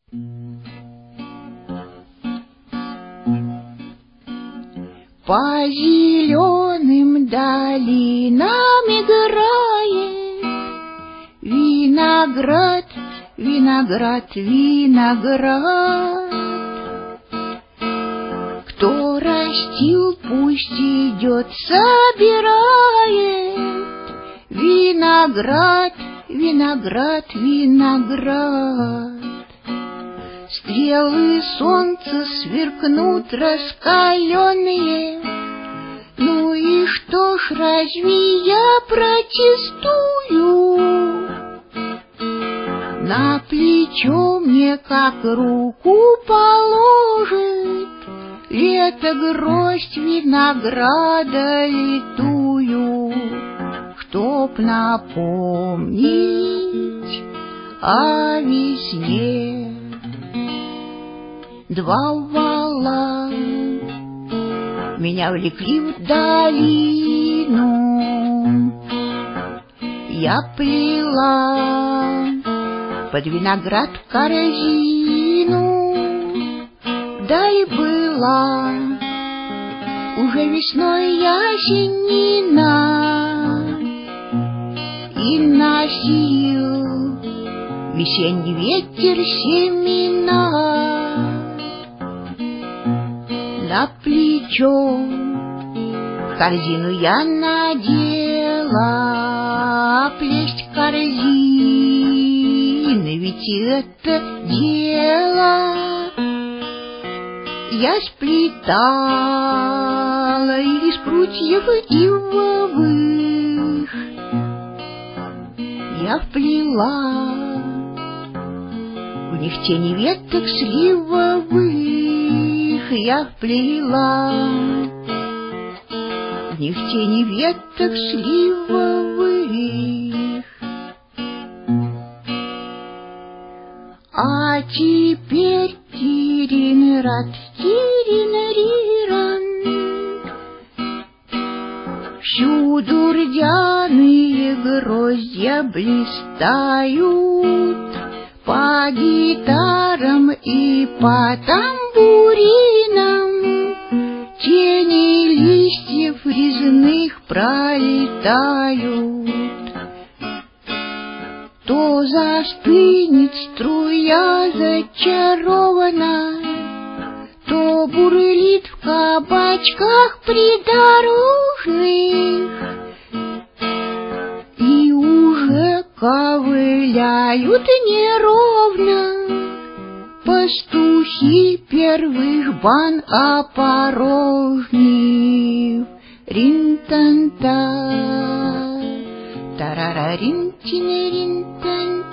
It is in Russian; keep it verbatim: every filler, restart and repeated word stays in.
По зеленым долинам играет виноград, виноград, виноград. Кто растил, пусть идет, собирает виноград, виноград, виноград. Стрелы солнца сверкнут раскаленные. Ну и что ж, разве я протестую? На плечо мне как руку положит лето гроздь винограда литую, чтоб напомнить о весне. Два вала меня влекли в долину, я плела под виноград корзину, да и была уже весной ясенина, и носил весенний ветер семена. На плечо корзину я надела, плесть корзины, ведь это дело. Я сплетала из прутьев ивовых, я вплела в них тени веток сливовых. Я вплела в них тени веток сливовых. А теперь тирин-рат, тирин-риран, всюду рдяные гроздья блистают по гитарам и по тамбуринам. Тени листьев резных пролетают. То застынет струя зачарованная, то бурлит в кабачках придорожных, и уже ковыляют неровно пастухи первых бан опорожнив. Рин-тан-та, тарара-рин-тин-рин-тан.